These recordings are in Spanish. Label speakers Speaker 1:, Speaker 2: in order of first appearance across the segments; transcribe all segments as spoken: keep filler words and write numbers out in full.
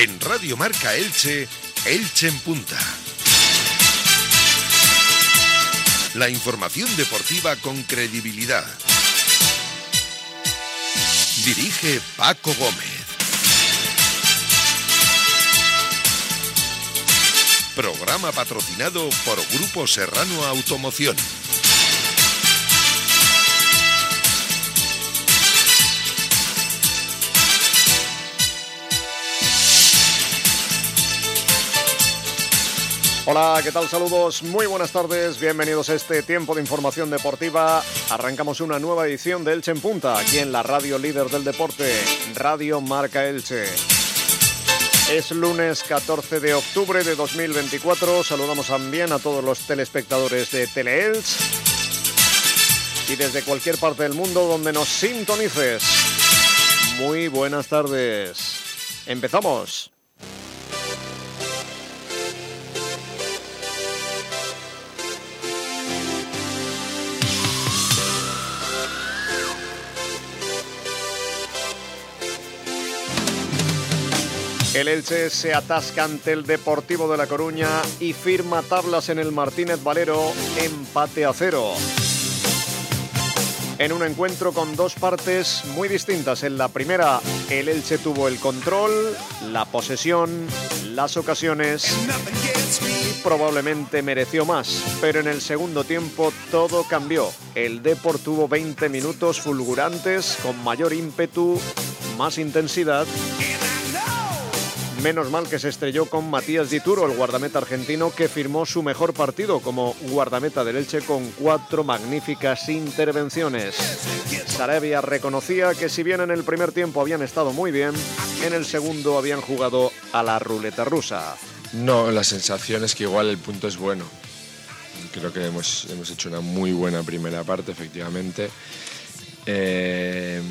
Speaker 1: En Radio Marca Elche, Elche en Punta. La información deportiva con credibilidad. Dirige Paco Gómez. Programa patrocinado por Grupo Serrano Automoción.
Speaker 2: Hola, ¿qué tal? Saludos, muy buenas tardes, bienvenidos a este tiempo de información deportiva. Arrancamos una nueva edición de Elche en Punta, aquí en la radio líder del deporte, Radio Marca Elche. Es lunes catorce de octubre de dos mil veinticuatro, saludamos también a todos los telespectadores de Teleelch y desde cualquier parte del mundo donde nos sintonices. Muy buenas tardes. Empezamos. El Elche se atasca ante el Deportivo de La Coruña y firma tablas en el Martínez Valero, empate a cero. En un encuentro con dos partes muy distintas. En la primera, el Elche tuvo el control, la posesión, las ocasiones y probablemente mereció más. Pero en el segundo tiempo todo cambió. El Depor tuvo veinte minutos fulgurantes, con mayor ímpetu, más intensidad. Menos mal que se estrelló con Matías Dituro, el guardameta argentino, que firmó su mejor partido como guardameta del Elche con cuatro magníficas intervenciones. Sarabia reconocía que si bien en el primer tiempo habían estado muy bien, en el segundo habían jugado a la ruleta rusa.
Speaker 3: No, la sensación es que igual el punto es bueno. Creo que hemos, hemos hecho una muy buena primera parte, efectivamente. Eh,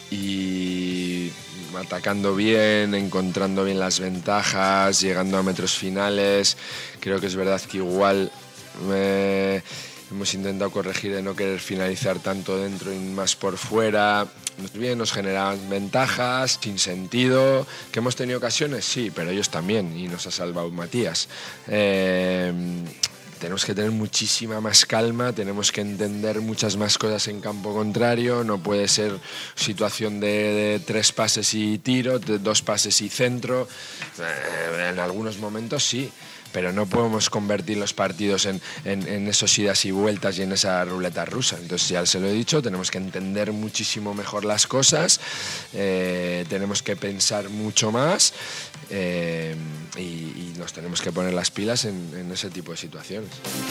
Speaker 3: y... atacando bien, encontrando bien las ventajas, llegando a metros finales. Creo que es verdad que igual eh, hemos intentado corregir de no querer finalizar tanto dentro y más por fuera. Bien, nos generan ventajas sin sentido. ¿Que hemos tenido ocasiones? Sí, pero ellos también, y nos ha salvado Matías. Eh, Tenemos que tener muchísima más calma, tenemos que entender muchas más cosas en campo contrario. No puede ser situación de, de tres pases y tiro, de dos pases y centro. Eh, en algunos momentos sí, pero no podemos convertir los partidos en, en, en esos idas y vueltas y en esa ruleta rusa. Entonces ya se lo he dicho, tenemos que entender muchísimo mejor las cosas, eh, tenemos que pensar mucho más eh, y, y nos tenemos que poner las pilas en, en ese tipo de situaciones.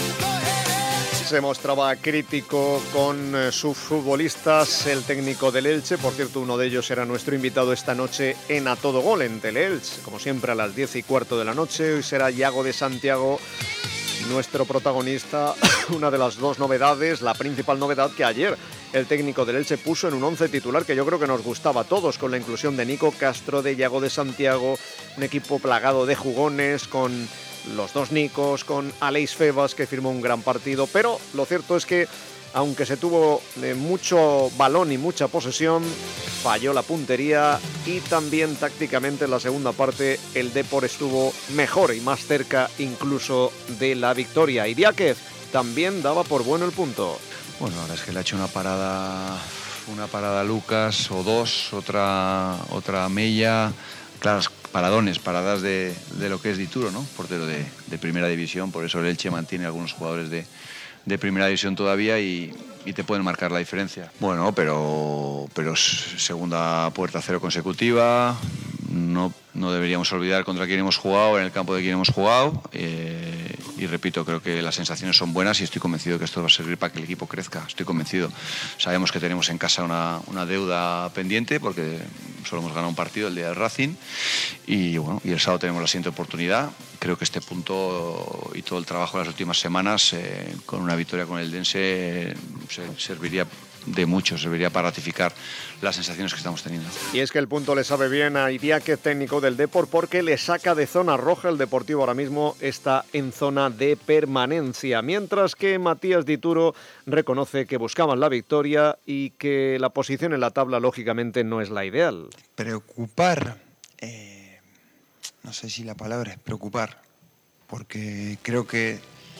Speaker 2: Se mostraba crítico con sus futbolistas, el técnico del Elche. Por cierto, uno de ellos era nuestro invitado esta noche en A Todo Gol, en Teleelch, como siempre a las diez y cuarto de la noche. Hoy será Yago de Santiago, nuestro protagonista. Una de las dos novedades, la principal novedad, que ayer el técnico del Elche puso en un once titular que yo creo que nos gustaba a todos, con la inclusión de Nico Castro, de Yago de Santiago, un equipo plagado de jugones, con los dos Nicos, con Aleix Febas, que firmó un gran partido. Pero lo cierto es que, aunque se tuvo eh, mucho balón y mucha posesión, falló la puntería, y también tácticamente en la segunda parte el Depor estuvo mejor y más cerca incluso de la victoria. Y Diáquez también daba por bueno el punto.
Speaker 4: Bueno, ahora es que le ha hecho una parada, una parada Lucas, o dos, otra, otra Mella, claras paradones, paradas de, de lo que es Dituro, ¿no? Portero de, de primera división. Por eso el Elche mantiene algunos jugadores de, de primera división todavía y, y te pueden marcar la diferencia. Bueno, pero, pero segunda puerta cero consecutiva. No, no deberíamos olvidar contra quién hemos jugado, en el campo de quién hemos jugado. Eh, y repito, creo que las sensaciones son buenas y estoy convencido que esto va a servir para que el equipo crezca. Estoy convencido. Sabemos que tenemos en casa una, una deuda pendiente porque solo hemos ganado un partido, el día del Racing. Y bueno, y el sábado tenemos la siguiente oportunidad. Creo que este punto y todo el trabajo de las últimas semanas, eh, con una victoria con el Dense, eh, serviría de mucho, serviría para ratificar las sensaciones que estamos teniendo.
Speaker 2: Y es que el punto le sabe bien a Idiáquez, técnico del Depor, porque le saca de zona roja. El Deportivo ahora mismo está en zona de permanencia, mientras que Matías Dituro reconoce que buscaban la victoria y que la posición en la tabla lógicamente no es la ideal.
Speaker 5: Preocupar, eh, no sé si la palabra es preocupar, porque creo que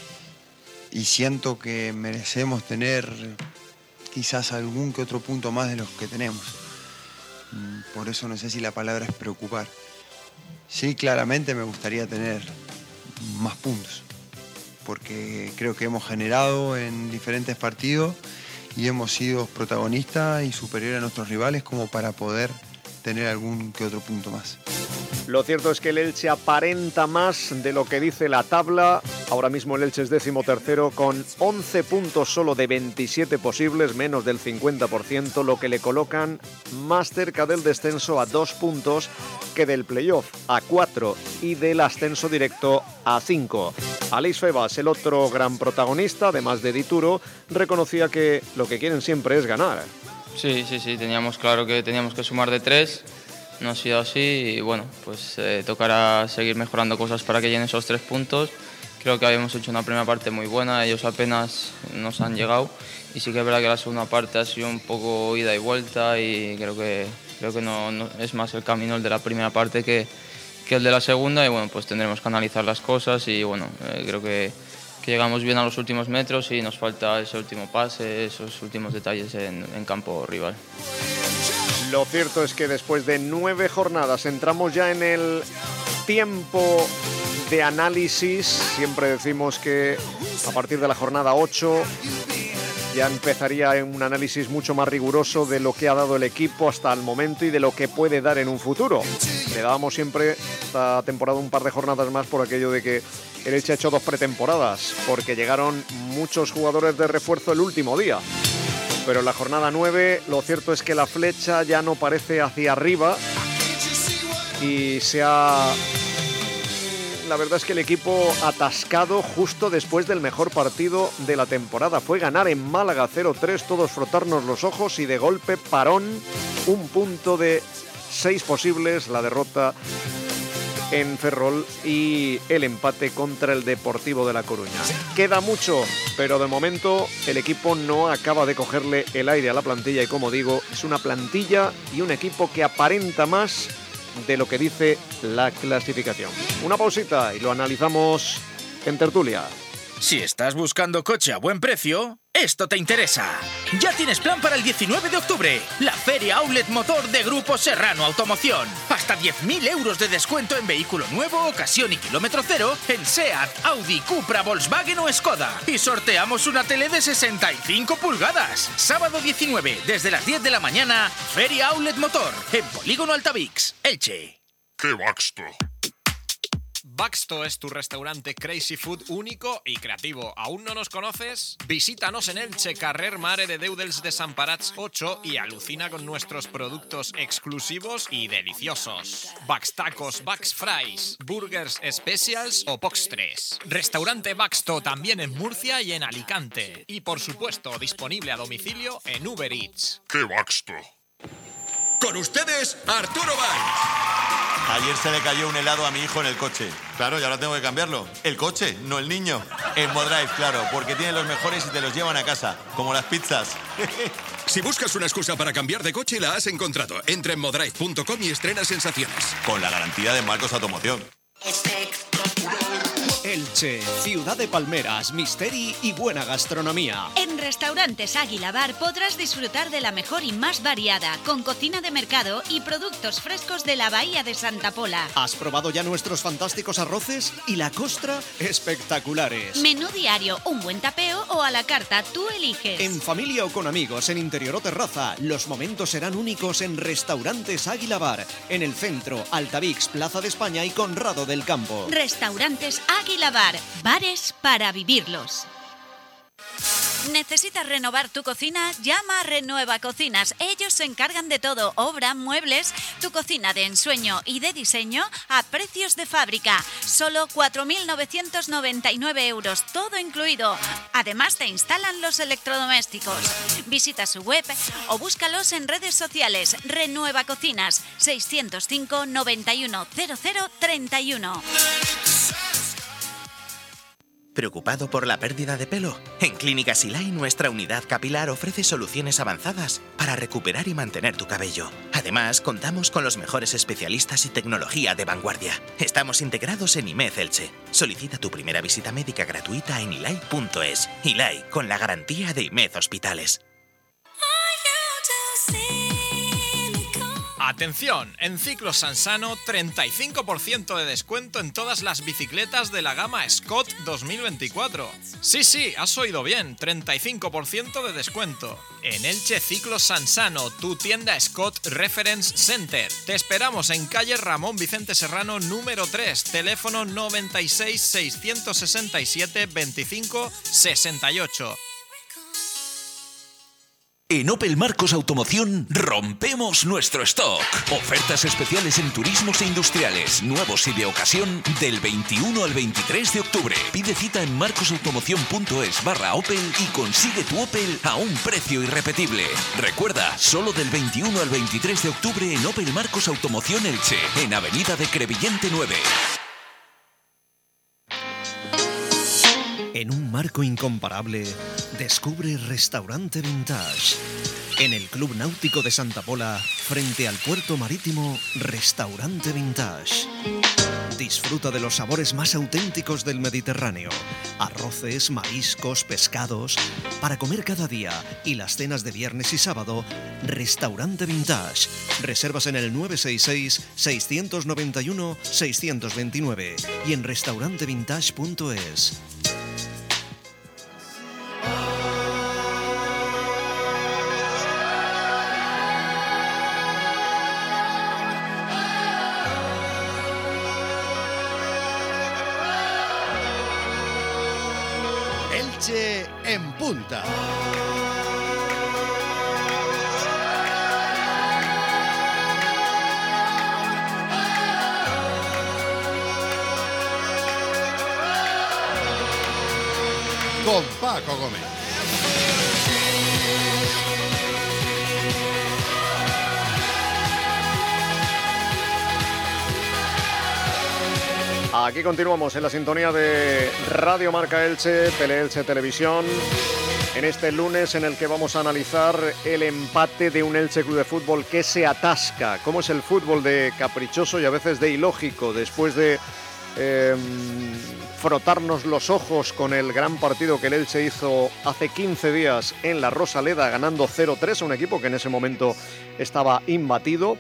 Speaker 5: y siento que merecemos tener quizás algún que otro punto más de los que tenemos. Por eso no sé si la palabra es preocupar. Sí, claramente me gustaría tener más puntos, porque creo que hemos generado en diferentes partidos y hemos sido protagonistas y superiores a nuestros rivales como para poder tener algún que otro punto más.
Speaker 2: Lo cierto es que el Elche aparenta más de lo que dice la tabla. Ahora mismo el Elche es décimo tercero con once puntos solo de veintisiete posibles, menos del cincuenta por ciento, lo que le colocan más cerca del descenso a dos puntos que del playoff a cuatro y del ascenso directo a cinco. Aleix Febas, el otro gran protagonista, además de Dituro, reconocía que lo que quieren siempre es ganar.
Speaker 6: Sí, sí, sí, teníamos claro que teníamos que sumar de tres. No ha sido así y bueno, pues eh, tocará seguir mejorando cosas para que lleguen esos tres puntos. Creo que habíamos hecho una primera parte muy buena, ellos apenas nos han llegado y sí que es verdad que la segunda parte ha sido un poco ida y vuelta y creo que, creo que no, no es más el camino el de la primera parte que, que el de la segunda y bueno, pues tendremos que analizar las cosas y bueno, eh, creo que, que llegamos bien a los últimos metros y nos falta ese último pase, esos últimos detalles en, en campo rival.
Speaker 2: Lo cierto es que después de nueve jornadas entramos ya en el tiempo de análisis. Siempre decimos que a partir de la jornada ocho ya empezaría un análisis mucho más riguroso de lo que ha dado el equipo hasta el momento y de lo que puede dar en un futuro. Le dábamos siempre esta temporada un par de jornadas más por aquello de que el Elche ha hecho dos pretemporadas, porque llegaron muchos jugadores de refuerzo el último día. Pero en la jornada nueve lo cierto es que la flecha ya no parece hacia arriba y se ha... La verdad es que el equipo atascado justo después del mejor partido de la temporada. Fue ganar en Málaga cero tres, todos frotarnos los ojos y de golpe parón, un punto de seis posibles, la derrota en Ferrol y el empate contra el Deportivo de La Coruña. Queda mucho, pero de momento el equipo no acaba de cogerle el aire a la plantilla y como digo, es una plantilla y un equipo que aparenta más de lo que dice la clasificación. Una pausita y lo analizamos en tertulia.
Speaker 7: Si estás buscando coche a buen precio, esto te interesa. Ya tienes plan para el diecinueve de octubre, la Feria Outlet Motor de Grupo Serrano Automoción. Hasta diez mil euros de descuento en vehículo nuevo, ocasión y kilómetro cero en SEAT, Audi, Cupra, Volkswagen o Skoda. Y sorteamos una tele de sesenta y cinco pulgadas. Sábado diecinueve, desde las diez de la mañana, Feria Outlet Motor, en Polígono Altavix, Elche.
Speaker 1: ¡Qué Baxto!
Speaker 8: Baxto es tu restaurante Crazy Food único y creativo. ¿Aún no nos conoces? Visítanos en Elche, carrer Mare de Déu dels Desemparats ocho y alucina con nuestros productos exclusivos y deliciosos. Bax Tacos, Bax Fries, Burgers Specials o Postres. Restaurante Baxto también en Murcia y en Alicante. Y por supuesto disponible a domicilio en Uber Eats.
Speaker 1: ¡Qué Baxto!
Speaker 9: Con ustedes, Arturo Valls.
Speaker 10: Ayer se le cayó un helado a mi hijo en el coche. Claro, y ahora tengo que cambiarlo. El coche, no el niño. En Modrive, claro, porque tienen los mejores y te los llevan a casa, como las pizzas.
Speaker 9: Si buscas una excusa para cambiar de coche, la has encontrado. Entra en modrive punto com y estrena sensaciones.
Speaker 10: Con la garantía de Marcos Automoción.
Speaker 11: Elche, ciudad de palmeras, misteri y buena gastronomía.
Speaker 12: En Restaurantes Águila Bar podrás disfrutar de la mejor y más variada, con cocina de mercado y productos frescos de la Bahía de Santa Pola.
Speaker 11: ¿Has probado ya nuestros fantásticos arroces? Y la costra, espectaculares.
Speaker 12: Menú diario, un buen tapeo o a la carta, tú eliges.
Speaker 11: En familia o con amigos, en interior o terraza, los momentos serán únicos en Restaurantes Águila Bar, en el centro, Altavix, Plaza de España y Conrado del Campo.
Speaker 12: Restaurantes Águila Bar, bares para vivirlos. ¿Necesitas renovar tu cocina? Llama a Renueva Cocinas. Ellos se encargan de todo, obra, muebles, tu cocina de ensueño y de diseño a precios de fábrica. Solo cuatro mil novecientos noventa y nueve euros, todo incluido. Además te instalan los electrodomésticos. Visita su web o búscalos en redes sociales. Renueva Cocinas, seiscientos cinco, noventa y uno, cero cero, treinta y uno.
Speaker 13: ¿Preocupado por la pérdida de pelo? En Clínica Silay nuestra unidad capilar ofrece soluciones avanzadas para recuperar y mantener tu cabello. Además, contamos con los mejores especialistas y tecnología de vanguardia. Estamos integrados en I M E D Elche. Solicita tu primera visita médica gratuita en ilay punto es. Ilay, con la garantía de I M E D Hospitales.
Speaker 8: Atención, en Ciclos Sansano treinta y cinco por ciento de descuento en todas las bicicletas de la gama Scott dos mil veinticuatro. Sí, sí, has oído bien, treinta y cinco por ciento de descuento. En Elche Ciclos Sansano, tu tienda Scott Reference Center. Te esperamos en calle Ramón Vicente Serrano número tres, teléfono noventa y seis, seiscientos sesenta y siete, veinticinco, sesenta y ocho.
Speaker 14: En Opel Marcos Automoción rompemos nuestro stock. Ofertas especiales en turismos e industriales, nuevos y de ocasión, del veintiuno al veintitrés de octubre. Pide cita en marcosautomoción.es barra Opel y consigue tu Opel a un precio irrepetible. Recuerda, solo del veintiuno al veintitrés de octubre en Opel Marcos Automoción Elche, en Avenida de Crevillente nueve.
Speaker 11: En un marco incomparable, descubre Restaurante Vintage. En el Club Náutico de Santa Pola, frente al puerto marítimo, Restaurante Vintage. Disfruta de los sabores más auténticos del Mediterráneo. Arroces, mariscos, pescados. Para comer cada día y las cenas de viernes y sábado, Restaurante Vintage. Reservas en el nueve seis seis, seis nueve uno, seis dos nueve y en restaurante vintage punto es.
Speaker 15: Elche en punta. Con Paco Gómez.
Speaker 2: Aquí continuamos en la sintonía de Radio Marca Elche, Tele-Elche Televisión, en este lunes en el que vamos a analizar el empate de un Elche Club de Fútbol que se atasca. Cómo es el fútbol de caprichoso y a veces de ilógico, después de eh, frotarnos los ojos con el gran partido que el Elche hizo hace quince días en la Rosaleda, ganando cero tres a un equipo que en ese momento estaba imbatido.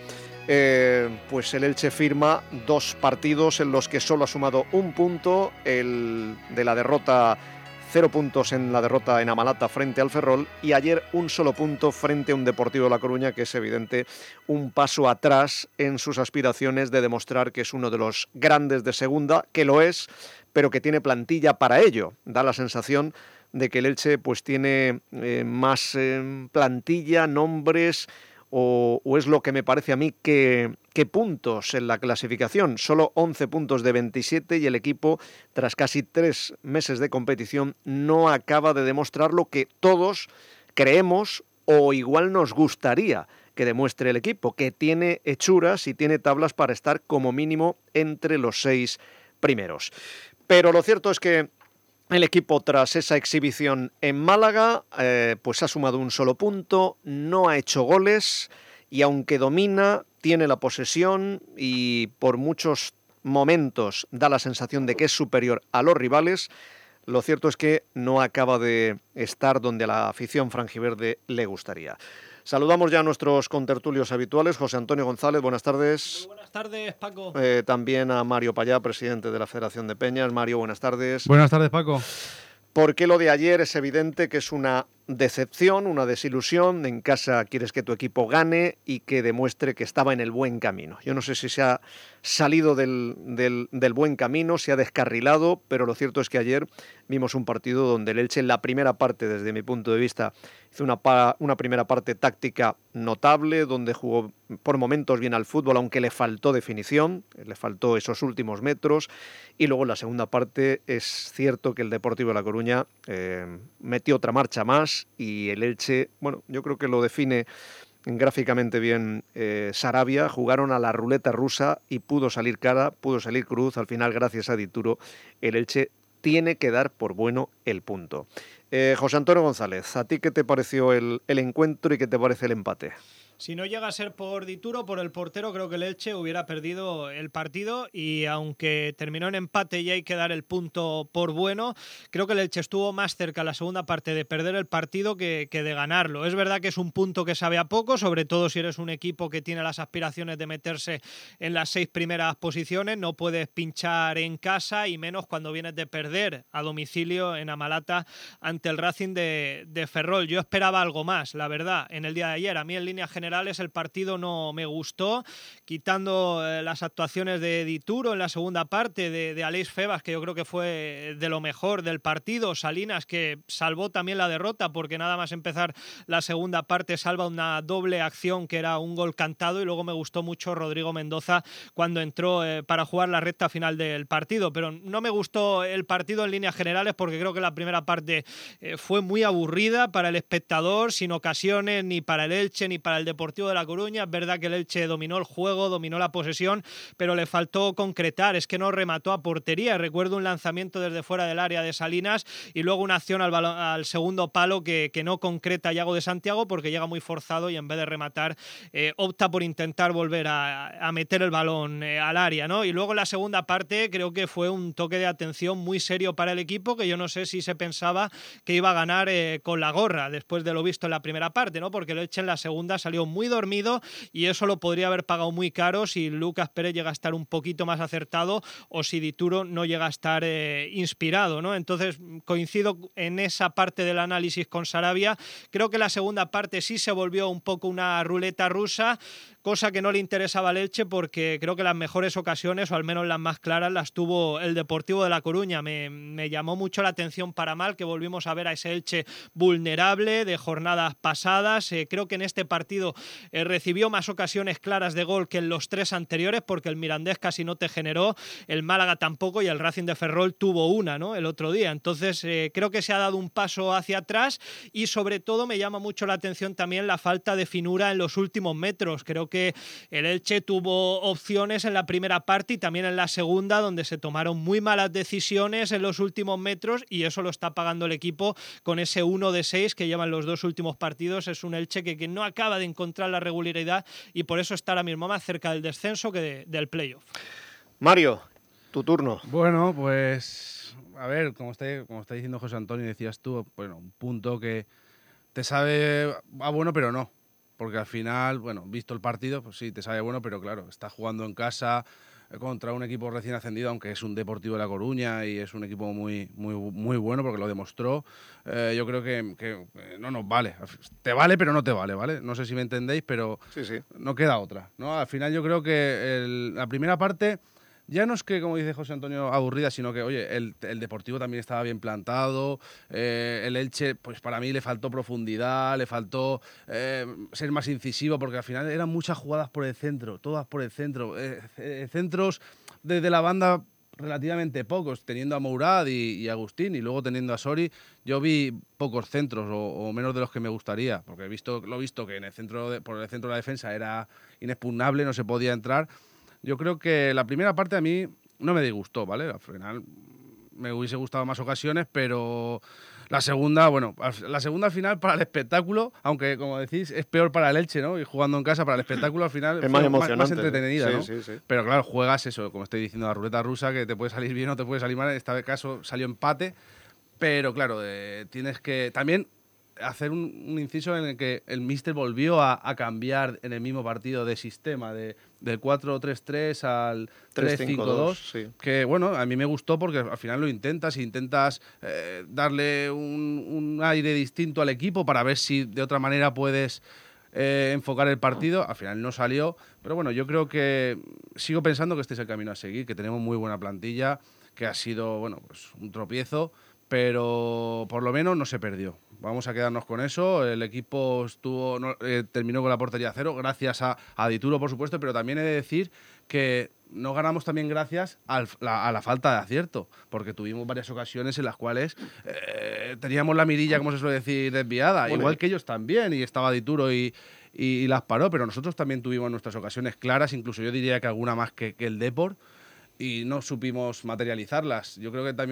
Speaker 2: Eh, pues el Elche firma dos partidos en los que solo ha sumado un punto, el de la derrota, cero puntos en la derrota en Amalata frente al Ferrol, y ayer un solo punto frente a un Deportivo de La Coruña, que es evidente un paso atrás en sus aspiraciones de demostrar que es uno de los grandes de segunda, que lo es, pero que tiene plantilla para ello. Da la sensación de que el Elche pues tiene eh, más eh, plantilla, nombres, O, o es lo que me parece a mí que, que puntos en la clasificación. Solo once puntos de veintisiete y el equipo, tras casi tres meses de competición, no acaba de demostrar lo que todos creemos o igual nos gustaría que demuestre el equipo, que tiene hechuras y tiene tablas para estar como mínimo entre los seis primeros. Pero lo cierto es que el equipo, tras esa exhibición en Málaga, eh, pues ha sumado un solo punto, no ha hecho goles y aunque domina, tiene la posesión y por muchos momentos da la sensación de que es superior a los rivales, lo cierto es que no acaba de estar donde a la afición franjiverde le gustaría. Saludamos ya a nuestros contertulios habituales. José Antonio González, buenas tardes.
Speaker 16: Muy buenas tardes, Paco.
Speaker 2: Eh, también a Mario Payá, presidente de la Federación de Peñas. Mario, buenas tardes.
Speaker 17: Buenas tardes, Paco.
Speaker 2: Porque lo de ayer es evidente que es una decepción, una desilusión. En casa quieres que tu equipo gane y que demuestre que estaba en el buen camino. Yo no sé si se ha salido del, del, del buen camino, se ha descarrilado, pero lo cierto es que ayer vimos un partido donde el Elche en la primera parte, desde mi punto de vista, hizo una, pa, una primera parte táctica notable, donde jugó por momentos bien al fútbol, aunque le faltó definición, le faltó esos últimos metros, y luego en la segunda parte es cierto que el Deportivo de La Coruña eh, metió otra marcha más, y el Elche, bueno, yo creo que lo define gráficamente bien eh, Sarabia. Jugaron a la ruleta rusa y pudo salir cara, pudo salir cruz. Al final, gracias a Dituro, el Elche tiene que dar por bueno el punto. Eh, José Antonio González, ¿a ti qué te pareció el, el encuentro y qué te parece el empate?
Speaker 16: Si no llega a ser por Dituro, por el portero, creo que el Elche hubiera perdido el partido y aunque terminó en empate y hay que dar el punto por bueno, creo que el Elche estuvo más cerca en la segunda parte de perder el partido que, que de ganarlo. Es verdad que es un punto que sabe a poco, sobre todo si eres un equipo que tiene las aspiraciones de meterse en las seis primeras posiciones, no puedes pinchar en casa y menos cuando vienes de perder a domicilio en Amalata ante el Racing de, de Ferrol. Yo esperaba algo más, la verdad, en el día de ayer. A mí en línea general el partido no me gustó, quitando eh, las actuaciones de Dituro en la segunda parte, de, de Aleix Febas, que yo creo que fue de lo mejor del partido, Salinas, que salvó también la derrota, porque nada más empezar la segunda parte salva una doble acción que era un gol cantado, y luego me gustó mucho Rodrigo Mendoza cuando entró eh, para jugar la recta final del partido, pero no me gustó el partido en líneas generales porque creo que la primera parte eh, fue muy aburrida para el espectador, sin ocasiones ni para el Elche ni para el Deportivo de La Coruña. Es verdad que el Elche dominó el juego, dominó la posesión, pero le faltó concretar, es que no remató a portería. Recuerdo un lanzamiento desde fuera del área de Salinas y luego una acción al, balón, al segundo palo que, que no concreta Yago de Santiago porque llega muy forzado y en vez de rematar eh, opta por intentar volver a, a meter el balón eh, al área, ¿no? Y luego en la segunda parte creo que fue un toque de atención muy serio para el equipo, que yo no sé si se pensaba que iba a ganar eh, con la gorra después de lo visto en la primera parte, ¿no? Porque el Elche en la segunda salió muy dormido y eso lo podría haber pagado muy caro si Lucas Pérez llega a estar un poquito más acertado o si Dituro no llega a estar eh, inspirado, ¿no? Entonces coincido en esa parte del análisis con Sarabia. Creo que la segunda parte sí se volvió un poco una ruleta rusa, cosa que no le interesaba al Elche porque creo que las mejores ocasiones, o al menos las más claras, las tuvo el Deportivo de La Coruña. Me, me llamó mucho la atención para mal que volvimos a ver a ese Elche vulnerable de jornadas pasadas. Eh, creo que en este partido eh, recibió más ocasiones claras de gol que en los tres anteriores porque el Mirandés casi no te generó, el Málaga tampoco y el Racing de Ferrol tuvo una, ¿no?, el otro día. Entonces eh, creo que se ha dado un paso hacia atrás y sobre todo me llama mucho la atención también la falta de finura en los últimos metros. Creo que que el Elche tuvo opciones en la primera parte y también en la segunda, donde se tomaron muy malas decisiones en los últimos metros y eso lo está pagando el equipo con ese uno de seis que llevan los dos últimos partidos. Es un Elche que, que no acaba de encontrar la regularidad y por eso está ahora mismo más cerca del descenso que de, del playoff.
Speaker 2: Mario, tu turno.
Speaker 17: Bueno, pues a ver, como está, como está diciendo José Antonio, decías tú, bueno, un punto que te sabe a bueno, pero no. Porque al final, bueno, visto el partido, pues sí, te sabe bueno, pero claro, estás jugando en casa contra un equipo recién ascendido, aunque es un Deportivo de La Coruña y es un equipo muy, muy, muy bueno porque lo demostró. Eh, yo creo que, que no nos vale. Te vale, pero no te vale, ¿vale? No sé si me entendéis, pero
Speaker 2: sí, sí. No
Speaker 17: queda otra, ¿no? Al final yo creo que el, la primera parte ya no es que, como dice José Antonio, aburrida, sino que, oye, el, el Deportivo también estaba bien plantado, eh, el Elche, pues para mí le faltó profundidad, le faltó eh, ser más incisivo, porque al final eran muchas jugadas por el centro, todas por el centro, eh, eh, centros desde la banda relativamente pocos, teniendo a Mourad y, y Agustín, y luego teniendo a Sori. Yo vi pocos centros, o, o menos de los que me gustaría, porque he visto, lo he visto que en el centro de, por el centro de la defensa era inexpugnable, no se podía entrar. Yo creo que la primera parte a mí no me disgustó, ¿vale? Al final me hubiese gustado más ocasiones, pero la segunda, bueno, la segunda al final para el espectáculo, aunque como decís, es peor para el Elche, ¿no? Y jugando en casa para el espectáculo al final
Speaker 2: es más emocionante,
Speaker 17: más, más entretenida,
Speaker 2: sí,
Speaker 17: ¿no?
Speaker 2: Sí, sí.
Speaker 17: Pero claro, juegas eso, como estoy diciendo, la ruleta rusa, que te puede salir bien o te puede salir mal. En este caso salió empate, pero claro, eh, tienes que también hacer un, un inciso en el que el míster volvió a, a cambiar en el mismo partido de sistema, de, del cuatro tres tres al tres cinco dos,
Speaker 2: sí.
Speaker 17: Que bueno, a mí me gustó porque al final lo intentas, intentas eh, darle un, un aire distinto al equipo para ver si de otra manera puedes eh, enfocar el partido. Al final no salió, pero bueno, yo creo que sigo pensando que este es el camino a seguir, que tenemos muy buena plantilla, que ha sido, bueno, pues un tropiezo, pero por lo menos no se perdió. Vamos a quedarnos con eso. El equipo estuvo no, eh, terminó con la portería a cero, gracias a, a Dituro, por supuesto, pero también he de decir que no ganamos también gracias al, la, a la falta de acierto, porque tuvimos varias ocasiones en las cuales eh, teníamos la mirilla, como se suele decir, desviada, bueno, igual que ellos también, y estaba Dituro y, y, y las paró, pero nosotros también tuvimos nuestras ocasiones claras, incluso yo diría que alguna más que, que el Depor, y no supimos materializarlas. Yo creo que también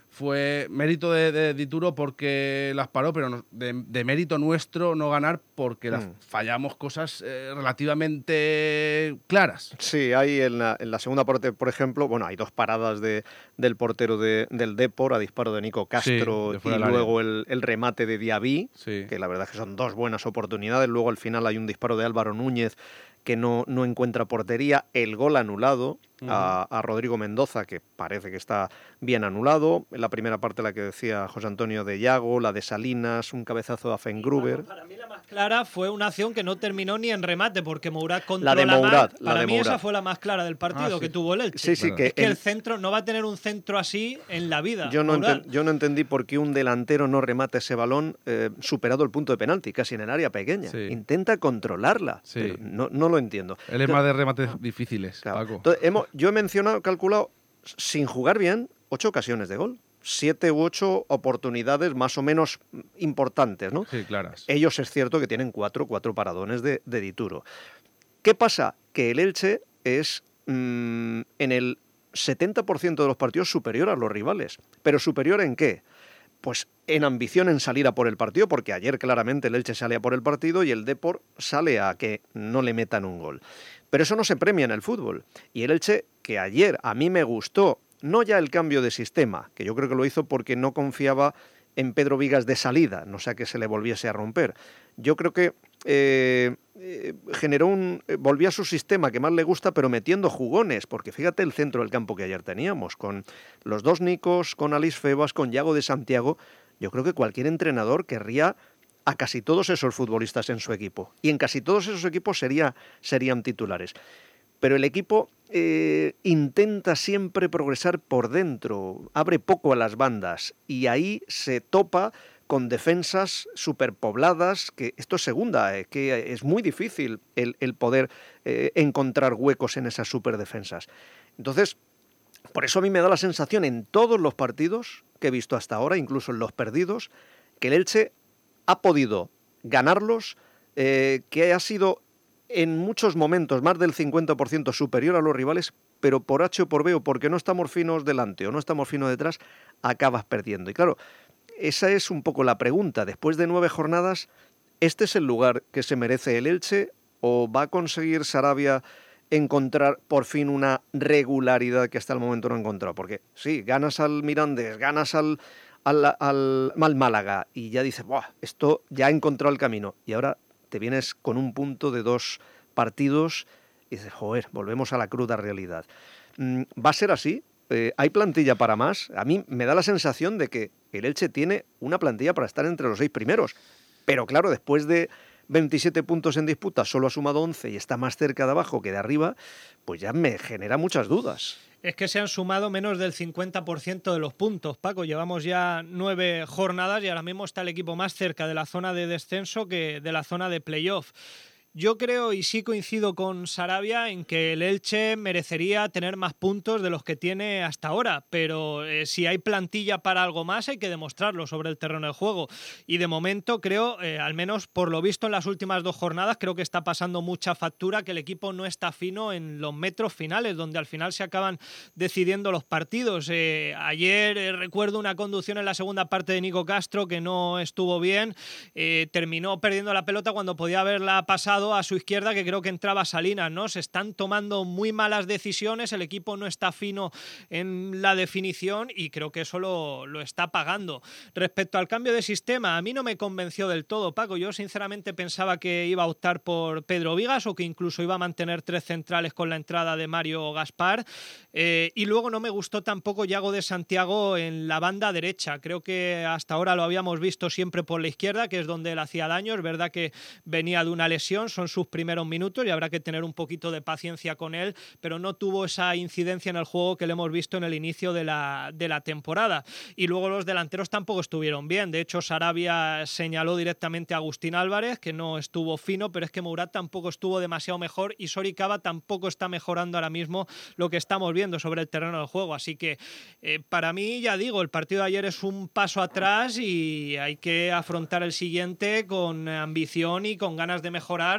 Speaker 17: fue mérito de, de Dituro porque las paró, pero no, de, de mérito nuestro no ganar porque las
Speaker 2: Mm.
Speaker 17: fallamos cosas eh, relativamente claras.
Speaker 2: Sí, hay en la, en la segunda parte, por ejemplo, bueno, hay dos paradas de, del portero de, del Depor a disparo de Nico Castro
Speaker 17: Sí, de
Speaker 2: y
Speaker 17: fuera del área.
Speaker 2: luego el, el remate de Diaby,
Speaker 17: Sí.
Speaker 2: que la verdad es que son dos buenas oportunidades. Luego al final hay un disparo de Álvaro Núñez que no, no encuentra portería, el gol anulado a, a Rodrigo Mendoza, que parece que está bien anulado. En la primera parte la que decía José Antonio de Yago, la de Salinas, un cabezazo a Fengruber.
Speaker 16: Clara fue una acción que no terminó ni en remate porque Mourad
Speaker 2: La
Speaker 16: controla
Speaker 2: de Mourad,
Speaker 16: mal.
Speaker 2: la
Speaker 16: Para
Speaker 2: de
Speaker 16: mí
Speaker 2: Mourad.
Speaker 16: esa fue la más clara del partido
Speaker 2: Ah, sí.
Speaker 16: que tuvo el Elche.
Speaker 2: Sí, sí, que
Speaker 16: es que
Speaker 2: en-
Speaker 16: el centro no va a tener un centro así en la vida.
Speaker 2: Yo no,
Speaker 16: Mourad.
Speaker 2: enten- yo no entendí por qué un delantero no remata ese balón eh, superado el punto de penalti, casi en el área pequeña.
Speaker 17: Sí.
Speaker 2: Intenta controlarla.
Speaker 17: Sí.
Speaker 2: pero no, no lo entiendo.
Speaker 17: Él es más de remates difíciles, Paco.
Speaker 2: Entonces, hemos, yo he mencionado, calculado, sin jugar bien, ocho ocasiones de gol. Siete u ocho oportunidades más o menos importantes, ¿no?
Speaker 17: Sí, claras.
Speaker 2: Ellos es cierto que tienen cuatro, cuatro paradones de, de Dituro. ¿Qué pasa? Que el Elche es mm, en el setenta por ciento de los partidos superior a los rivales. ¿Pero superior en qué? Pues en ambición en salir a por el partido, porque ayer claramente el Elche sale a por el partido y el Depor sale a que no le metan un gol. Pero eso no se premia en el fútbol. Y el Elche, que ayer a mí me gustó, no ya el cambio de sistema, que yo creo que lo hizo porque no confiaba en Pedro Vigas de salida, no sea que se le volviese a romper. Yo creo que eh, eh, generó un... eh, volvió a su sistema que más le gusta, pero metiendo jugones, porque fíjate el centro del campo que ayer teníamos, con los dos Nicos, con Alice Febas, con Yago de Santiago. Yo creo que cualquier entrenador querría a casi todos esos futbolistas en su equipo, y en casi todos esos equipos sería, serían titulares. Pero el equipo eh, intenta siempre progresar por dentro, abre poco a las bandas y ahí se topa con defensas superpobladas, que esto es segunda, eh, que es muy difícil el, el poder eh, encontrar huecos en esas superdefensas. Entonces, por eso a mí me da la sensación en todos los partidos que he visto hasta ahora, incluso en los perdidos, que el Elche ha podido ganarlos, eh, que ha sido en muchos momentos más del cincuenta por ciento superior a los rivales, pero por H o por B o porque no estamos finos delante o no estamos finos detrás, acabas perdiendo. Y claro, esa es un poco la pregunta. Después de nueve jornadas, ¿este es el lugar que se merece el Elche o va a conseguir Sarabia encontrar por fin una regularidad que hasta el momento no ha encontrado? Porque sí, ganas al Mirandés, ganas al, al, al, al Málaga y ya dices, ¡buah! Esto ya ha encontrado el camino. Y ahora te vienes con un punto de dos partidos y dices, joder, volvemos a la cruda realidad. ¿Va a ser así? Eh, ¿Hay plantilla para más? A mí me da la sensación de que el Elche tiene una plantilla para estar entre los seis primeros. Pero claro, después de veintisiete puntos en disputa, solo ha sumado once y está más cerca de abajo que de arriba, pues ya me genera muchas dudas.
Speaker 16: Es que se han sumado menos del cincuenta por ciento de los puntos, Paco. Llevamos ya nueve jornadas y ahora mismo está el equipo más cerca de la zona de descenso que de la zona de playoff. Yo creo y sí coincido con Sarabia en que el Elche merecería tener más puntos de los que tiene hasta ahora, pero eh, si hay plantilla para algo más hay que demostrarlo sobre el terreno de juego. Y de momento creo, eh, al menos por lo visto en las últimas dos jornadas, creo que está pasando mucha factura, que el equipo no está fino en los metros finales, donde al final se acaban decidiendo los partidos. Eh, ayer eh, recuerdo una conducción en la segunda parte de Nico Castro que no estuvo bien, eh, terminó perdiendo la pelota cuando podía haberla pasado a su izquierda, que creo que entraba Salinas, ¿no? Se están tomando muy malas decisiones, el equipo no está fino en la definición y creo que eso lo, lo está pagando. Respecto al cambio de sistema, a mí no me convenció del todo, Paco. Yo sinceramente pensaba que iba a optar por Pedro Vigas o que incluso iba a mantener tres centrales con la entrada de Mario Gaspar. Eh, y luego no me gustó tampoco Yago de Santiago en la banda derecha. Creo que hasta ahora lo habíamos visto siempre por la izquierda, que es donde él hacía daño. Es verdad que venía de una lesión, son sus primeros minutos y habrá que tener un poquito de paciencia con él, pero no tuvo esa incidencia en el juego que le hemos visto en el inicio de la, de la temporada. Y luego los delanteros tampoco estuvieron bien. De hecho, Sarabia señaló directamente a Agustín Álvarez, que no estuvo fino, pero es que Mourad tampoco estuvo demasiado mejor y Soricaba tampoco está mejorando ahora mismo lo que estamos viendo sobre el terreno del juego. Así que eh, para mí, ya digo, el partido de ayer es un paso atrás y hay que afrontar el siguiente con ambición y con ganas de mejorar,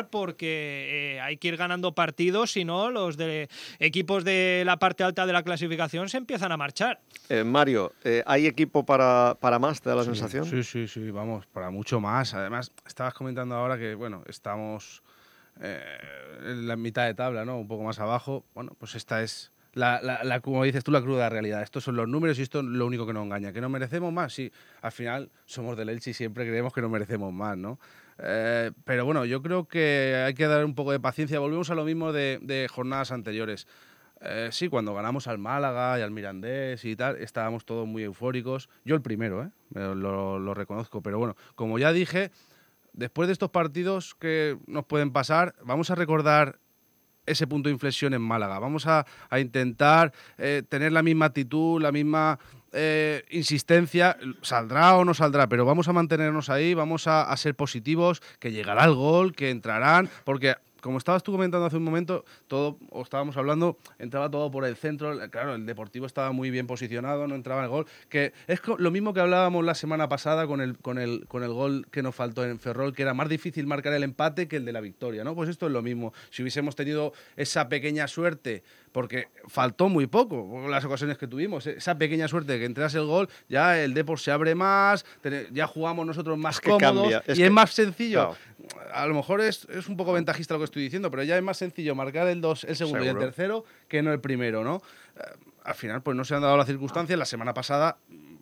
Speaker 16: marchar porque eh, hay que ir ganando partidos, si no los de equipos de la parte alta de la clasificación se empiezan a marchar.
Speaker 2: Eh, Mario, eh, ¿hay equipo para, para más, te da la
Speaker 17: sí,
Speaker 2: sensación?
Speaker 17: Sí, sí, sí, vamos, para mucho más. Además, estabas comentando ahora que, bueno, estamos eh, en la mitad de tabla, ¿no? Un poco más abajo. Bueno, pues esta es... La, la, la, como dices tú, la cruda realidad. Estos son los números y esto es lo único que nos engaña. ¿Que no merecemos más? Sí, al final somos del Elche y siempre creemos que no merecemos más, ¿no? Eh, pero bueno, yo creo que hay que dar un poco de paciencia. Volvemos a lo mismo de, de jornadas anteriores. Eh, sí, cuando ganamos al Málaga y al Mirandés y tal, estábamos todos muy eufóricos. Yo el primero, ¿eh? lo, lo reconozco. Pero bueno, como ya dije, después de estos partidos que nos pueden pasar, vamos a recordar ese punto de inflexión en Málaga. Vamos a, a intentar eh, tener la misma actitud, la misma eh, insistencia. Saldrá o no saldrá, pero vamos a mantenernos ahí, vamos a, a ser positivos, que llegará el gol, que entrarán, porque... Como estabas tú comentando hace un momento, todo, o estábamos hablando, entraba todo por el centro. Claro, el Deportivo estaba muy bien posicionado, no entraba el gol. Que es lo mismo que hablábamos la semana pasada con el, con el, con el gol que nos faltó en Ferrol, que era más difícil marcar el empate que el de la victoria, ¿no? Pues esto es lo mismo. Si hubiésemos tenido esa pequeña suerte, porque faltó muy poco las ocasiones que tuvimos, esa pequeña suerte de que entrase el gol, ya el Depor se abre más, ya jugamos nosotros más
Speaker 2: es que
Speaker 17: cómodos
Speaker 2: cambia, es
Speaker 17: y
Speaker 2: que,
Speaker 17: es más sencillo.
Speaker 2: Claro.
Speaker 17: A lo mejor es, es un poco ventajista lo que estoy diciendo, pero ya es más sencillo marcar el dos, el segundo
Speaker 2: Seguro.
Speaker 17: y el tercero que no el primero, ¿no? Eh, al final, pues no se han dado las circunstancias. La semana pasada,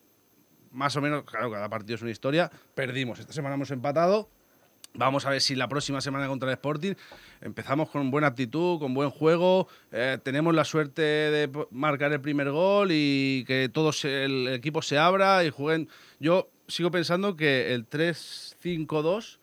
Speaker 17: más o menos, claro, cada partido es una historia, perdimos. Esta semana hemos empatado. Vamos a ver si la próxima semana contra el Sporting empezamos con buena actitud, con buen juego, eh, tenemos la suerte de marcar el primer gol y que todo se, el equipo se abra y jueguen. Yo sigo pensando que el tres cinco dos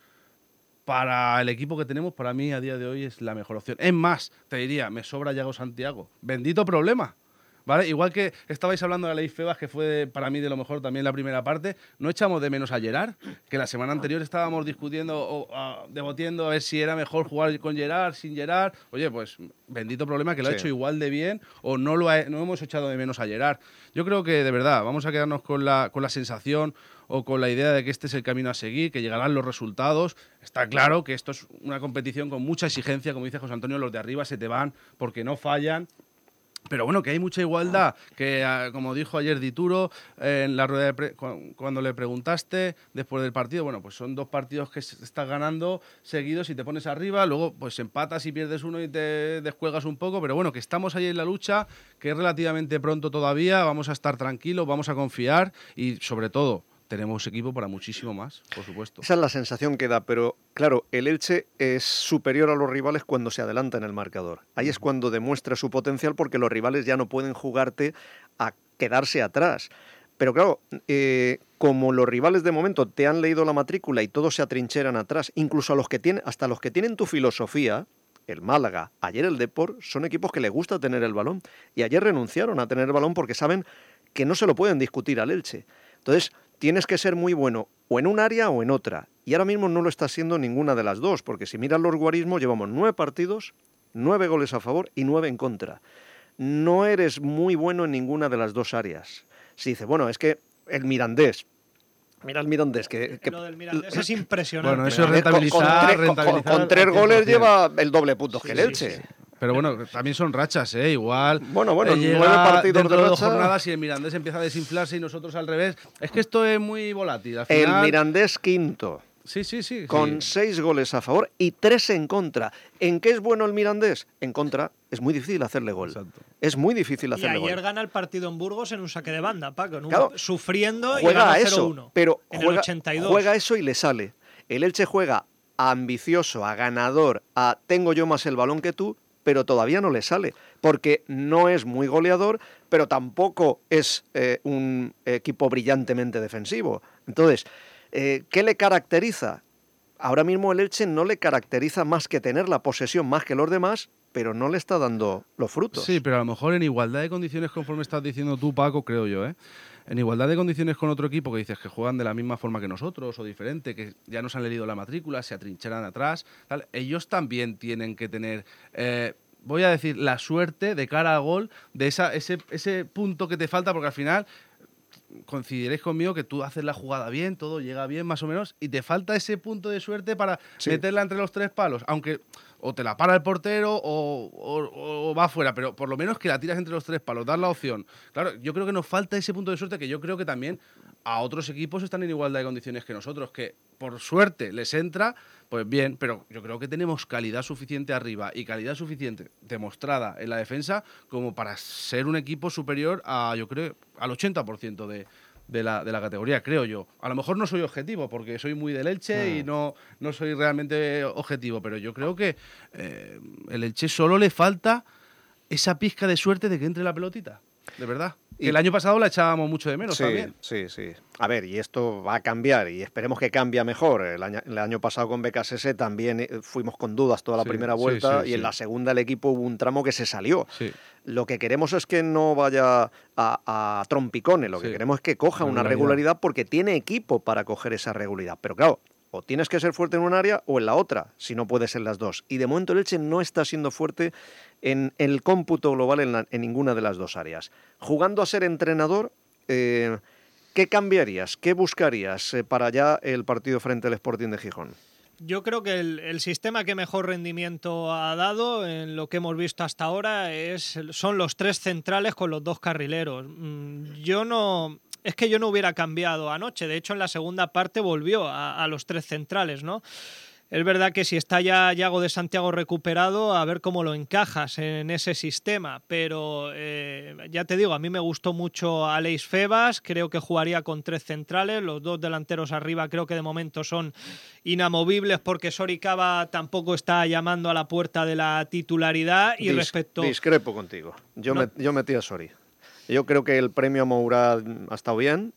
Speaker 17: para el equipo que tenemos, para mí a día de hoy es la mejor opción. Es más, te diría, me sobra Yago Santiago. Bendito problema. ¿Vale? Igual que estabais hablando de la ley Febas, que fue para mí de lo mejor también la primera parte, no echamos de menos a Gerard, que la semana anterior estábamos discutiendo o uh, debatiendo a ver si era mejor jugar con Gerard, sin Gerard. Oye, pues bendito problema que lo sí. ha hecho igual de bien o no lo ha, no hemos echado de menos a Gerard. Yo creo que de verdad vamos a quedarnos con la, con la sensación o con la idea de que este es el camino a seguir, que llegarán los resultados. Está claro que esto es una competición con mucha exigencia, como dice José Antonio, los de arriba se te van porque no fallan. Pero bueno, que hay mucha igualdad, que como dijo ayer Dituro, eh, en la rueda de pre cuando le preguntaste después del partido, bueno, pues son dos partidos que estás ganando seguidos y te pones arriba, luego pues empatas y pierdes uno y te descuelgas un poco, pero bueno, que estamos ahí en la lucha, que es relativamente pronto todavía, vamos a estar tranquilos, vamos a confiar y sobre todo tenemos equipo para muchísimo más, por supuesto.
Speaker 2: Esa es la sensación que da, pero claro, el Elche es superior a los rivales cuando se adelanta en el marcador. Ahí es cuando demuestra su potencial porque los rivales ya no pueden jugarte a quedarse atrás. Pero claro, eh, como los rivales de momento te han leído la matrícula y todos se atrincheran atrás, incluso a los que tienen, hasta los que tienen tu filosofía, el Málaga, ayer el Depor, son equipos que les gusta tener el balón. Y ayer renunciaron a tener el balón porque saben que no se lo pueden discutir al Elche. Entonces, tienes que ser muy bueno o en un área o en otra. Y ahora mismo no lo está siendo ninguna de las dos, porque si miras los guarismos, llevamos nueve partidos, nueve goles a favor y nueve en contra. No eres muy bueno en ninguna de las dos áreas. Si dices, bueno, es que el Mirandés, mira el Mirandés, que... que
Speaker 16: lo del Mirandés es impresionante.
Speaker 17: Bueno, eso es rentabilizar,
Speaker 2: con, con,
Speaker 17: rentabilizar
Speaker 2: con, con tres goles lleva el doble puntos sí, que el Elche.
Speaker 17: Sí, sí. Pero bueno, también son rachas, ¿eh? Igual.
Speaker 2: Bueno, bueno,
Speaker 17: eh,
Speaker 2: nueve partidos
Speaker 17: dentro
Speaker 2: de
Speaker 17: de dos
Speaker 2: racha.
Speaker 17: jornadas y el Mirandés empieza a desinflarse y nosotros al revés. Es que esto es muy volátil. Al final...
Speaker 2: El Mirandés quinto.
Speaker 17: Sí, sí, sí.
Speaker 2: Con
Speaker 17: sí.
Speaker 2: seis goles a favor y tres en contra. ¿En qué es bueno el Mirandés? En contra es muy difícil hacerle gol. Exacto. Es muy difícil hacerle
Speaker 16: gol. Y ayer
Speaker 2: gol.
Speaker 16: gana el partido en Burgos en un saque de banda, Paco, en un,
Speaker 2: claro,
Speaker 16: sufriendo
Speaker 2: juega
Speaker 16: y gana
Speaker 2: a eso,
Speaker 16: cero uno.
Speaker 2: Pero
Speaker 16: en
Speaker 2: juega,
Speaker 16: el ochenta y dos.
Speaker 2: Juega eso y le sale. El Elche juega a ambicioso, a ganador, a tengo yo más el balón que tú, pero todavía no le sale, porque no es muy goleador, pero tampoco es eh, un equipo brillantemente defensivo. Entonces, eh, ¿qué le caracteriza? Ahora mismo el Elche no le caracteriza más que tener la posesión más que los demás, pero no le está dando los frutos.
Speaker 17: Sí, pero a lo mejor en igualdad de condiciones, conforme estás diciendo tú, Paco, creo yo, ¿eh? En igualdad de condiciones con otro equipo que dices que juegan de la misma forma que nosotros o diferente, que ya nos han leído la matrícula, se atrincheran atrás, tal, ellos también tienen que tener, eh, voy a decir, la suerte de cara al gol de esa, ese, ese punto que te falta, porque al final coincidiréis conmigo que tú haces la jugada bien, todo llega bien más o menos, y te falta ese punto de suerte para sí. meterla entre los tres palos, aunque o te la para el portero o, o, o va afuera, pero por lo menos que la tiras entre los tres palos, dar la opción. Claro, yo creo que nos falta ese punto de suerte que yo creo que también a otros equipos están en igualdad de condiciones que nosotros, que por suerte les entra, pues bien, pero yo creo que tenemos calidad suficiente arriba y calidad suficiente demostrada en la defensa como para ser un equipo superior a, yo creo, al ochenta por ciento de, de, la, de la categoría, creo yo. A lo mejor no soy objetivo porque soy muy del Elche ah. y no, no soy realmente objetivo, pero yo creo que eh, el Elche solo le falta esa pizca de suerte de que entre la pelotita, de verdad. Y el año pasado la echábamos mucho de menos
Speaker 2: sí,
Speaker 17: también.
Speaker 2: Sí, sí. A ver, y esto va a cambiar y esperemos que cambie mejor. El año, el año pasado con B K S S también fuimos con dudas toda la sí, primera vuelta sí, sí, y en sí. la segunda el equipo hubo un tramo que se salió. Sí. Lo que queremos es que no vaya a, a trompicones, lo sí. que queremos es que coja regularidad. una regularidad porque tiene equipo para coger esa regularidad. Pero claro, o tienes que ser fuerte en un área o en la otra, si no puedes en las dos. Y de momento el Elche no está siendo fuerte en el cómputo global en, la, en ninguna de las dos áreas. Jugando a ser entrenador, eh, ¿qué cambiarías? ¿Qué buscarías eh, para ya el partido frente al Sporting de Gijón?
Speaker 16: Yo creo que el, el sistema que mejor rendimiento ha dado en lo que hemos visto hasta ahora es, son los tres centrales con los dos carrileros. Yo no... Es que yo no hubiera cambiado anoche. De hecho, en la segunda parte volvió a, a los tres centrales, ¿no? Es verdad que si está ya Yago de Santiago recuperado, a ver cómo lo encajas en ese sistema. Pero eh, ya te digo, a mí me gustó mucho Aleix Febas. Creo que jugaría con tres centrales. Los dos delanteros arriba creo que de momento son inamovibles porque Soricaba tampoco está llamando a la puerta de la titularidad. Y
Speaker 2: Dis-
Speaker 16: respecto...
Speaker 2: Discrepo contigo. Yo,
Speaker 16: no.
Speaker 2: me, yo metí a Sori. Yo creo que el premio a Mourad ha estado bien,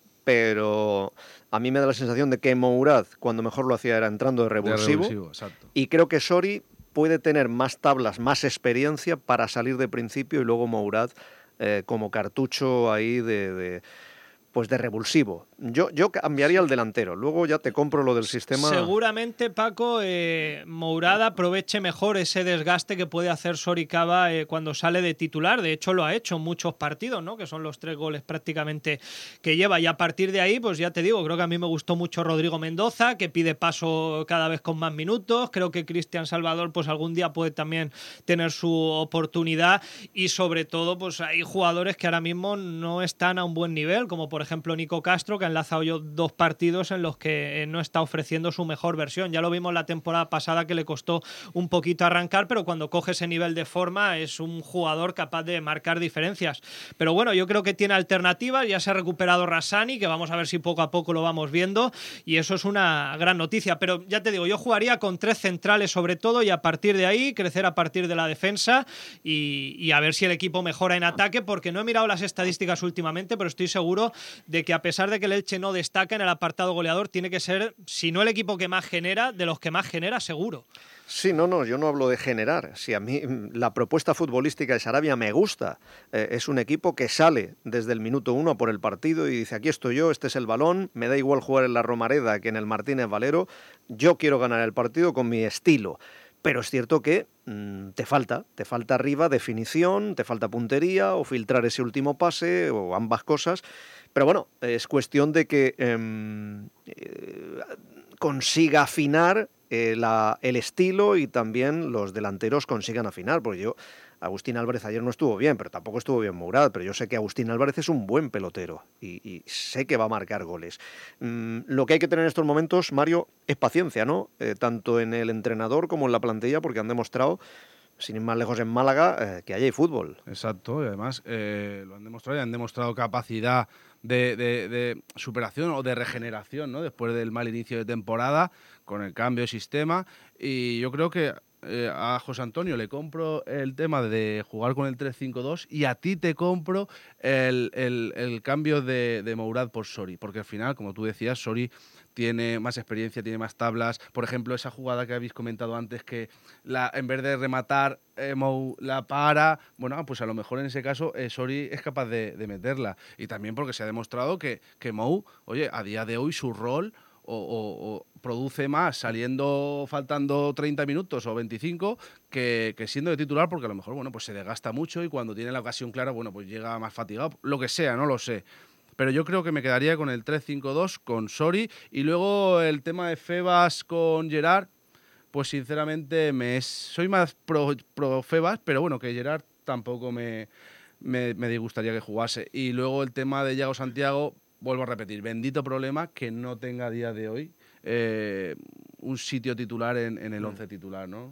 Speaker 2: pero a mí me da la sensación de que Mourad, cuando mejor lo hacía, era entrando de revulsivo.
Speaker 17: De revulsivo, exacto.
Speaker 2: Y creo que Sori puede tener más tablas, más experiencia para salir de principio y luego Mourad eh, como cartucho ahí de... de pues de revulsivo. Yo, yo cambiaría el delantero. Luego ya te compro lo del sistema.
Speaker 16: Seguramente, Paco, eh, Mourad aproveche mejor ese desgaste que puede hacer Soricaba eh, cuando sale de titular. De hecho, lo ha hecho en muchos partidos, ¿no? Que son los tres goles prácticamente que lleva. Y a partir de ahí, pues ya te digo, creo que a mí me gustó mucho Rodrigo Mendoza, que pide paso cada vez con más minutos. Creo que Cristian Salvador, pues algún día puede también tener su oportunidad. Y sobre todo, pues hay jugadores que ahora mismo no están a un buen nivel, como por Por ejemplo, Nico Castro, que ha enlazado yo dos partidos en los que no está ofreciendo su mejor versión. Ya lo vimos la temporada pasada que le costó un poquito arrancar, pero cuando coge ese nivel de forma es un jugador capaz de marcar diferencias. Pero bueno, yo creo que tiene alternativas. Ya se ha recuperado Rassani, que vamos a ver si poco a poco lo vamos viendo, y eso es una gran noticia. Pero ya te digo, yo jugaría con tres centrales sobre todo y a partir de ahí crecer a partir de la defensa y, y a ver si el equipo mejora en ataque, porque no he mirado las estadísticas últimamente, pero estoy seguro de que a pesar de que el Elche no destaca en el apartado goleador, tiene que ser, si no el equipo que más genera, de los que más genera seguro.
Speaker 2: Sí, no, no, yo no hablo de generar. Si a mí la propuesta futbolística de Sarabia me gusta, eh, es un equipo que sale desde el minuto uno a por el partido y dice, aquí estoy yo, este es el balón, me da igual jugar en la Romareda que en el Martínez Valero, yo quiero ganar el partido con mi estilo. Pero es cierto que mmm, te falta, te falta arriba definición, te falta puntería o filtrar ese último pase o ambas cosas. Pero bueno, es cuestión de que eh, eh, consiga afinar eh, la, el estilo y también los delanteros consigan afinar. Porque yo, Agustín Álvarez ayer no estuvo bien, pero tampoco estuvo bien Mourad, pero yo sé que Agustín Álvarez es un buen pelotero y, y sé que va a marcar goles. Mm, lo que hay que tener en estos momentos, Mario, es paciencia, ¿no? Eh, tanto en el entrenador como en la plantilla, porque han demostrado, sin ir más lejos en Málaga, eh, que allí hay fútbol.
Speaker 17: Exacto, y además eh, lo han demostrado y han demostrado capacidad de, de, de superación o de regeneración, ¿no? Después del mal inicio de temporada, con el cambio de sistema, y yo creo que eh, a José Antonio le compro el tema de jugar con el tres cinco dos y a ti te compro el, el, el cambio de, de Mourad por Sori, porque al final, como tú decías, Sori tiene más experiencia, tiene más tablas. Por ejemplo, esa jugada que habéis comentado antes, que la, en vez de rematar, eh, Mou la para, bueno, pues a lo mejor en ese caso eh, Sori es capaz de, de meterla. Y también porque se ha demostrado que, que Mou, oye, a día de hoy su rol o, o, o produce más saliendo faltando treinta minutos o veinticinco que, que siendo de titular, porque a lo mejor, bueno, pues se desgasta mucho y cuando tiene la ocasión clara, bueno, pues llega más fatigado, lo que sea, no lo sé. pero yo creo que me quedaría con el tres cinco dos, con Sori, y luego el tema de Febas con Gerard, pues sinceramente me es, soy más pro, pro Febas, pero bueno, que Gerard tampoco me, me, me disgustaría que jugase. Y luego el tema de Yago Santiago, vuelvo a repetir, bendito problema que no tenga a día de hoy eh, un sitio titular en, en el once titular, ¿no?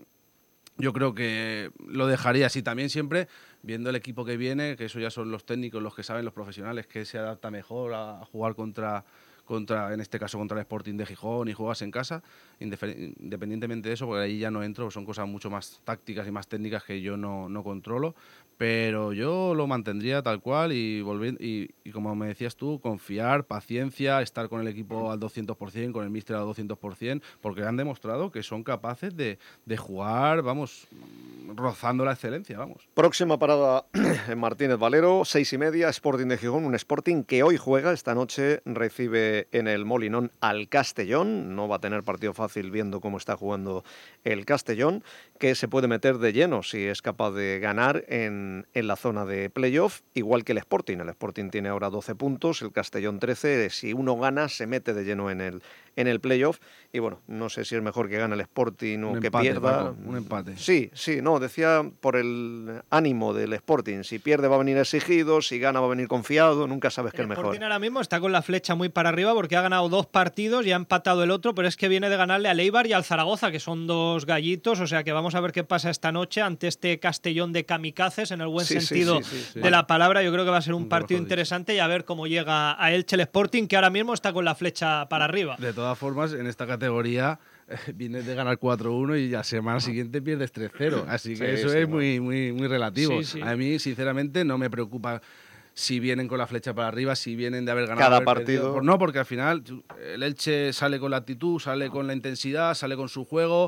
Speaker 17: Yo creo que lo dejaría así también siempre, viendo el equipo que viene, que eso ya son los técnicos, los que saben, los profesionales, que se adapta mejor a, a jugar contra, contra, en este caso, contra el Sporting de Gijón y juegas en casa, independientemente de eso, porque ahí ya no entro, son cosas mucho más tácticas y más técnicas que yo no, no controlo, pero yo lo mantendría tal cual y, volver, y, y como me decías tú, confiar, paciencia, estar con el equipo al doscientos por ciento, con el míster al doscientos por ciento, porque han demostrado que son capaces de, de jugar, vamos, rozando la excelencia, vamos.
Speaker 2: Próxima parada en Martínez Valero, seis y media, Sporting de Gijón, un Sporting que hoy juega, esta noche recibe en el Molinón al Castellón, no va a tener partido fácil viendo cómo está jugando el Castellón, que se puede meter de lleno si es capaz de ganar en en la zona de playoff, igual que el Sporting. El Sporting tiene ahora doce puntos, el Castellón trece. Si uno gana, se mete de lleno en el, en el playoff. Y bueno, no sé si es mejor que gane el Sporting o
Speaker 17: un
Speaker 2: que
Speaker 17: empate,
Speaker 2: pierda.
Speaker 17: Paco, un empate.
Speaker 2: Sí, sí, no, decía por el ánimo del Sporting. Si pierde va a venir exigido, si gana va a venir confiado, nunca sabes qué es mejor.
Speaker 16: El Sporting ahora mismo está con la flecha muy para arriba porque ha ganado dos partidos y ha empatado el otro, pero es que viene de ganarle al Eibar y al Zaragoza, que son dos gallitos, o sea que vamos a ver qué pasa esta noche ante este Castellón de kamikazes, en el buen
Speaker 2: Sí,
Speaker 16: sentido
Speaker 2: sí, sí, sí, sí.
Speaker 16: de la palabra. Yo creo que va a ser un
Speaker 17: Un
Speaker 16: partido
Speaker 17: trabajo
Speaker 16: interesante y a ver cómo llega a Elche el Sporting, que ahora mismo está con la flecha para arriba.
Speaker 17: De todas formas, en esta categoría eh, vienes de ganar cuatro uno y la semana siguiente pierdes tres cero. Así que
Speaker 2: Sí,
Speaker 17: eso
Speaker 2: sí,
Speaker 17: es
Speaker 2: no.
Speaker 17: muy, muy, muy relativo.
Speaker 16: Sí, sí.
Speaker 17: A mí, sinceramente, no me preocupa si vienen con la flecha para arriba, si vienen de haber ganado.
Speaker 2: Cada
Speaker 17: haber
Speaker 2: partido.
Speaker 17: perdido. No, porque al final el Elche sale con la actitud, sale con la intensidad, sale con su juego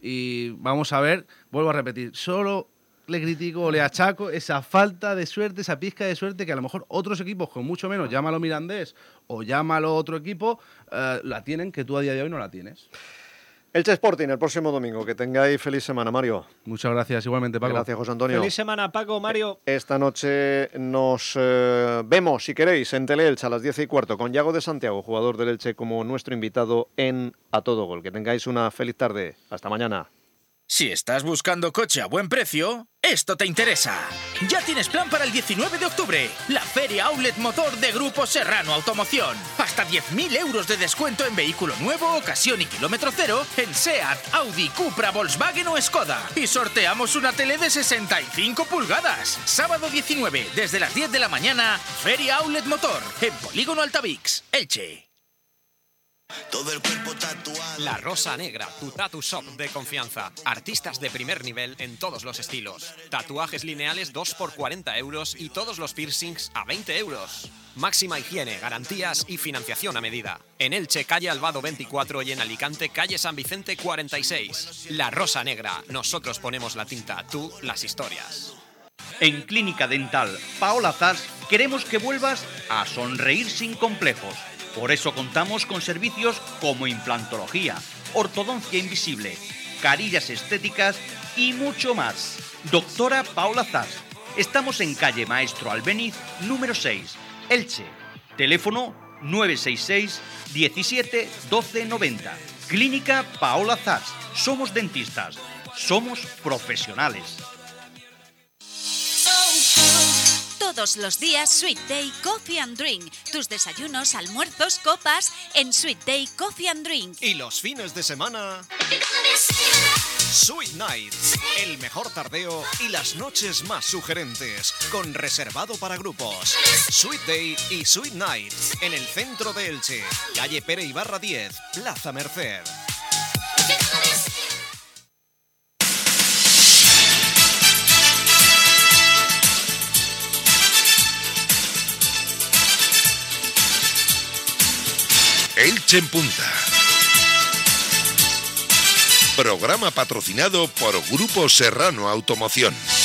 Speaker 17: y vamos a ver, vuelvo a repetir, solo le critico o le achaco esa falta de suerte, esa pizca de suerte que a lo mejor otros equipos con mucho menos, llámalo Mirandés o llámalo otro equipo, eh, la tienen, que tú a día de hoy no la tienes.
Speaker 2: Elche Sporting el próximo domingo. Que tengáis feliz semana, Mario.
Speaker 17: Muchas gracias, igualmente, Paco.
Speaker 2: Gracias, José Antonio.
Speaker 16: Feliz semana, Paco, Mario.
Speaker 2: Esta noche nos eh, vemos, si queréis, en Teleelche a las diez y cuarto con Yago de Santiago, jugador del Elche, como nuestro invitado en A Todo Gol. Que tengáis una feliz tarde. Hasta mañana.
Speaker 7: Si estás buscando coche a buen precio, esto te interesa. Ya tienes plan para el diecinueve de octubre, la Feria Outlet Motor de Grupo Serrano Automoción. Hasta diez mil euros de descuento en vehículo nuevo, ocasión y kilómetro cero en SEAT, Audi, Cupra, Volkswagen o Skoda. Y sorteamos una tele de sesenta y cinco pulgadas. Sábado diecinueve, desde las diez de la mañana, Feria Outlet Motor, en Polígono Altavix, Elche.
Speaker 18: Todo el cuerpo tatuado.
Speaker 8: La Rosa Negra, tu tatu shop de confianza. Artistas de primer nivel en todos los estilos. Tatuajes lineales dos por cuarenta euros y todos los piercings a veinte euros. Máxima higiene, garantías y financiación a medida. En Elche, calle Albado veinticuatro y en Alicante, calle San Vicente cuarenta y seis. La Rosa Negra, nosotros ponemos la tinta, tú las historias.
Speaker 19: En Clínica Dental Paola Zas queremos que vuelvas a sonreír sin complejos. Por eso contamos con servicios como implantología, ortodoncia invisible, carillas estéticas y mucho más. Doctora Paola Zas. Estamos en calle Maestro Albéniz, número seis, Elche. Teléfono nueve seis seis, diecisiete, doce, noventa. Clínica Paola Zas. Somos dentistas. Somos profesionales.
Speaker 12: Todos los días Sweet Day Coffee and Drink. Tus desayunos, almuerzos, copas en Sweet Day Coffee and Drink.
Speaker 8: Y los fines de semana, Sweet Nights, el mejor tardeo y las noches más sugerentes, con reservado para grupos. Sweet Day y Sweet Nights, en el centro de Elche, calle Pere Ibarra diez, Plaza Merced.
Speaker 1: Elche en Punta. Programa patrocinado por Grupo Serrano Automoción.